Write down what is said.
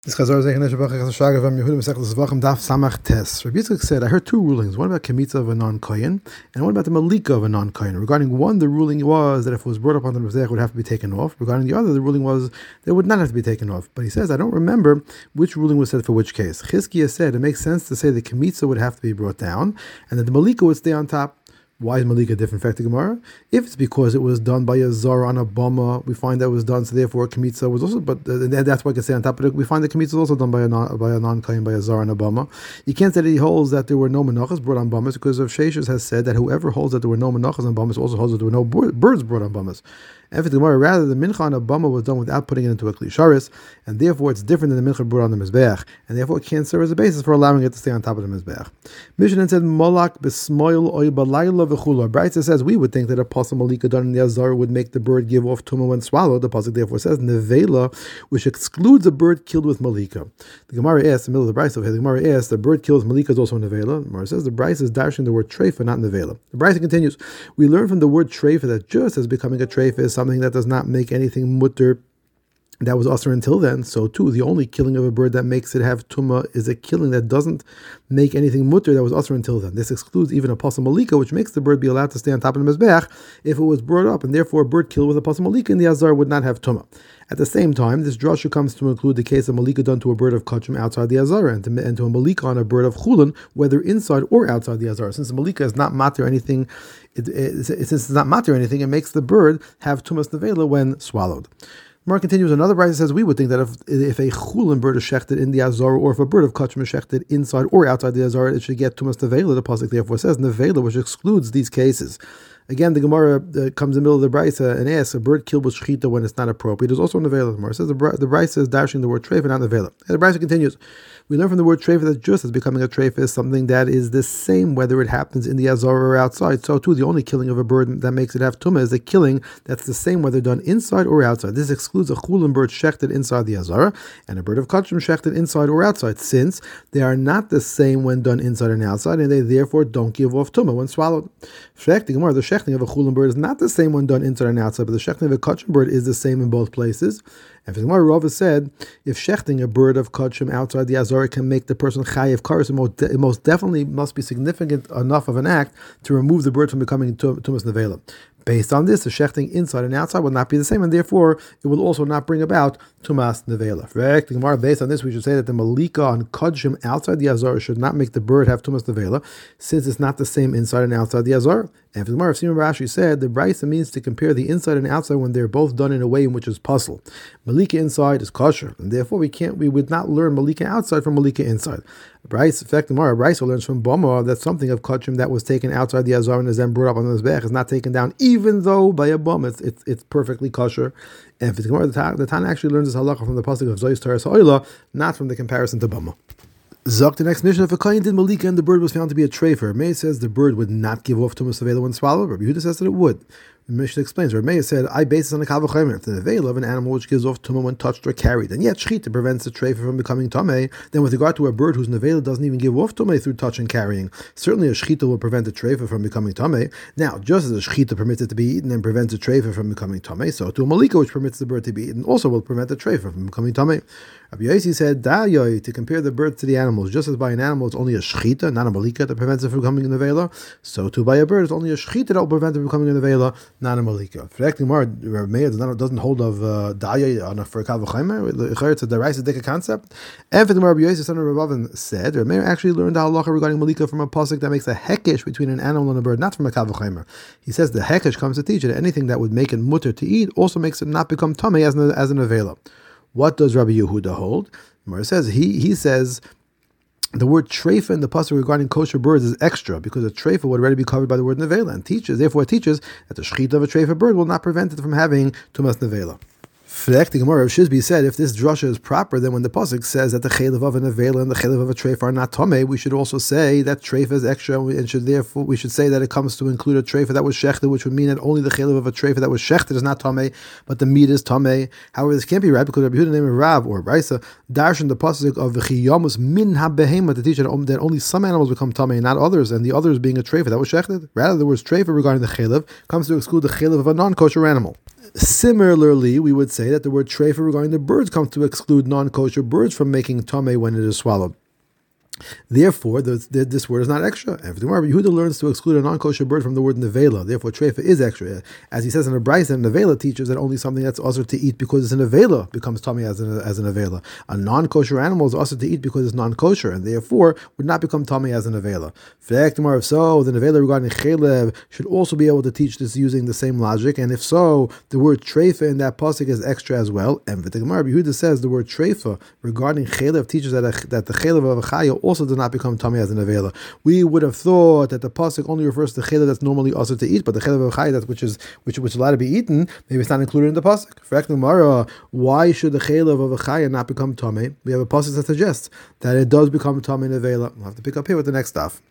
This Chazor is saying, Rabbi Yitzchak said, I heard two rulings, one about Kemitza of a non-Kohen, and one about the Malika of a non-Kohen. Regarding one, the ruling was that if it was brought up on the Mizbeach, it would have to be taken off. Regarding the other, the ruling was that it would not have to be taken off. But he says, I don't remember which ruling was said for which case. Chizkiah said, it makes sense to say that Kemitza would have to be brought down, and that the Malika would stay on top. Why is Malika different? Fact, the Gemara. If it's because it was done by a Zara on a Bama, we find that it was done, so therefore Kemitza was also, but that's why I can say on top of it, we find that Kemitza is also done by a non-Kohen, by a Zara on a Bama. You can't say that he holds that there were no Menachas brought on Bamas, because of Sheshes has said that whoever holds that there were no Menachas on Bamas also holds that there were no birds brought on Bamas. And for the Gemara, rather the mincha on a bama was done without putting it into a klisharis, and therefore it's different than the mincha brought on the mizbeach, and therefore it can't serve as a basis for allowing it to stay on top of the mizbeach. Mishnah said molak b'smoil oy balayla v'chula. Brayta says we would think that a pasuk malika done in the azar would make the bird give off tumah when swallowed. The pasuk therefore says nevela, which excludes a bird killed with malika. The Gemara asks in the middle of the Brayta, the Gemara asks the bird killed with malika is also nevela. The Gemara says the Brayta is dashing the word treifa, not nevela. The Brayta continues. We learn from the word treifa that just as becoming a treifa is something that does not make anything mutter that was usher until then, so too the only killing of a bird that makes it have tumah is a killing that doesn't make anything mutter that was usher until then. This excludes even a pasuk malika, which makes the bird be allowed to stay on top of the mizbeach if it was brought up, and therefore a bird killed with a pasuk malika in the azar would not have tumah. At the same time, this drasha comes to include the case of malika done to a bird of kachim outside the azar, and to a malika on a bird of chulin, whether inside or outside the azar. Since the malika is not matter anything, since it's not matter anything, it makes the bird have tumas nevela when swallowed. Mar continues, another brayta says we would think that if a chulin bird is shechted in the azar, or if a bird of kachim is shechted inside or outside the azar, it should get tumas nevela. The pasuk therefore says nevela, which excludes these cases. Again, the Gemara comes in the middle of the Brayta and asks, a bird killed with shechita when it's not appropriate. There's also nevela. The Gemara says the Brayta is dashing the word treifa, not nevela. And the Brayta continues, we learn from the word treifa that just as becoming a treifa is something that is the same whether it happens in the azar or outside, so too the only killing of a bird that makes it have tumah is a killing that's the same whether done inside or outside. This excludes a chulin bird shechted inside the azar and a bird of kachim shechted inside or outside, since they are not the same when done inside and outside, and they therefore don't give off tumah when swallowed. The shechting of a chulin bird is not the same when done inside and outside, but the shechting of a kachim bird is the same in both places. And for the Gemara, Rava said, if shechting a bird of kachim outside the azar can make the person chayiv kares, it most definitely must be significant enough of an act to remove the bird from becoming tumas nevela. Based on this, the shechting inside and outside will not be the same, and therefore it will also not bring about tumas nevela. The Gemara, based on this, we should say that the malika on kachim outside the azar should not make the bird have tumas nevela, since it's not the same inside and outside the azar. And for the Gemara, Simon Rashi said the brayta means to compare the inside and outside when they're both done in a way in which is puzzle. Malika inside is kosher, and therefore we would not learn malika outside from malika inside. Bryce, in fact, the Gemara Bryce learns from Bama that something of kachim that was taken outside the azar and is then brought up on the mizbeach is not taken down, even though by a Bama it's perfectly kosher. And for the Gemara, the Tana actually learns this halacha from the pasuk of Zoyis Taras Ha'oila, not from the comparison to Bama. Zok, the next mission, if a kohen did malika and the bird was found to be a treifer, Meir says the bird would not give off tumas nevela when swallowed. Rabbi Yehuda says that it would. The Mishnah explains, Rabbi Meir said, I base this on a kal v'chomer. If the nevela of an animal which gives off tumah when touched or carried, and yet shechita prevents the treifer from becoming tamei, then with regard to a bird whose nevela doesn't even give off tumah through touch and carrying, certainly a shechita will prevent the treifer from becoming tamei. Now, just as a shechita permits it to be eaten and prevents the treifer from becoming tamei, so to a malika which permits the bird to be eaten also will prevent the treifer from becoming tamei. Rabbi Yossi said, Da'yoy, to compare the bird to the animals, just as by an animal it's only a shechita, not a malika, that prevents it from becoming a nevela, so too by a bird it's only a shechita that will prevent it from becoming a nevela, not a malika. For the Rabbi Meir doesn't hold of Da'yoy for a kal v'chomer. It's a deraisa dika concept. And for the Rabbi Yossi, son of Rabban, said, Rabbi Meir actually learned the halacha regarding malika from a pasuk that makes a hekesh between an animal and a bird, not from a kal v'chomer. He says the hekesh comes to teach that anything that would make it mutter to eat also makes it not become tamei as a nevela. What does Rabbi Yehuda hold? Gemara says he says the word treifa in the pasuk regarding kosher birds is extra because a treifa would already be covered by the word nevela, and therefore it teaches that the shechita of a treifa bird will not prevent it from having tumas nevela. The Gemara of Shizbi said, if this drasha is proper, then when the pasuk says that the chelev of a nevela and the chelev of a treifa are not tamei, we should also say that treifa is extra, and we should say that it comes to include a treifa that was shechted, which would mean that only the chelev of a treifa that was shechted is not tamei, but the meat is tamei. However, this can't be right because Rabbi Yehuda named Rav or Brisa darshan the pasuk of v'chiyamus min habehema to teach that only some animals become tamei, not others, and the others being a treifa that was shechted. Rather, the word treifa regarding the chelev comes to exclude the chelev of a non-kosher animal. Similarly, we would say that the word treifa regarding the birds comes to exclude non-kosher birds from making tameh when it is swallowed. Therefore, this word is not extra. Everything Yehuda learns to exclude a non-kosher bird from the word nevela. Therefore, treifa is extra. As he says in the Brisa, nevela teaches that only something that's also to eat because it's a nevela becomes tummy as an nevela. A non-kosher animal is also to eat because it's non-kosher, and therefore would not become tummy as a nevela. If so, the nevela regarding chelev should also be able to teach this using the same logic, and if so, the word treifa in that pasuk is extra as well. And the Gemara Yehuda says the word treifa regarding chelev teaches that the chelev of a chaya also does not become tummy as an avela. We would have thought that the pasuk only refers to the chelev that's normally also to eat, but the chelev of a chaya which is allowed to be eaten, maybe it's not included in the pasuk. For Gemara, why should the chelev of a chaya not become tummy? We have a pasuk that suggests that it does become tummy in avela. We'll have to pick up here with the next stuff.